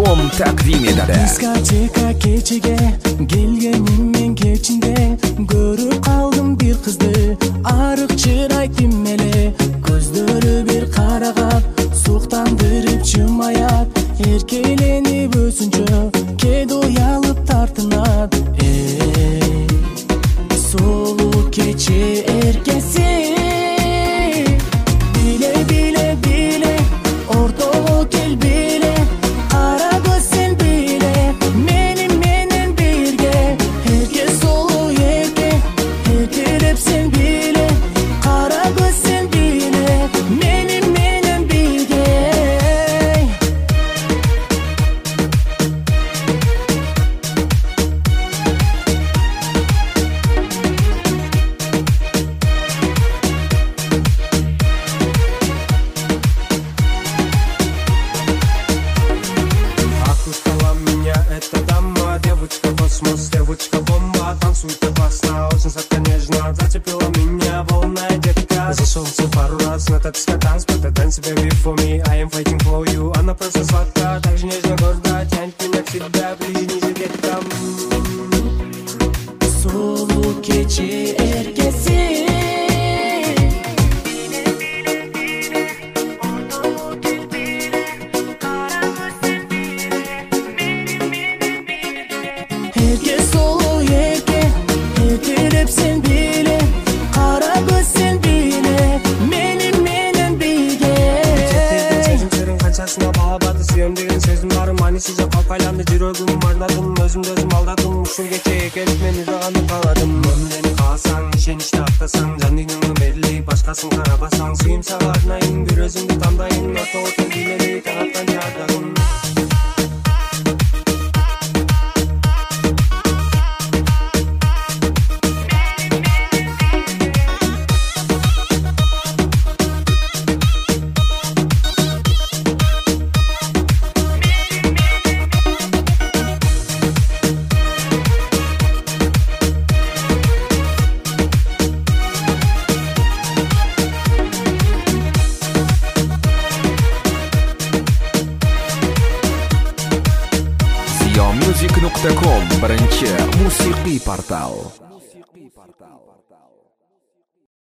musiqi.com taqdim etadi. Diskoteka kechiga kelganimmen kechingda ko'rib qoldim bir qizni, ariq chiroydim mele, ko'zlari bir qarag'ab suqtandirib chimayat, erkelenib o'zuncha ked uyalib tartinat. Soğuk keçi erkesi bile bile bile ortalığı gel bile kara gözsen bile menin birge herkes solu yerke herkelep sen bile kara gözsen bile menin birge. Это дама, девочка космос, девочка бомба, танцует опасно, очень сладко нежно, зацепила меня волная детка. Зашелся пару раз на этот танцпол, dance baby for me, I am fighting for you. Она просто сладка, так же нежно гордо, тянет меня к себе, ближе ниже где-то. Soğuk keçi erkesi herkes solu yerke herkelep sen bile kara göz sen bile menin birge. Сезім сырың қаншасына балабады, сүйем деген сөзім бар, манисі жоқ қалпайланды, жүрегім арнадым, өзімді өзім алдадым, ушул кече келіп мен ырғанып қаладым. Мені қаласаң, ишенішті ақтасаң, жан дүниеңді берілей, башқасын қарабасаң, сүйем саған арнайын, бір өзіңді таңдайын, орта отын билелей, тағаттан жардағын. musiqi.com birinchi musiqiy portal.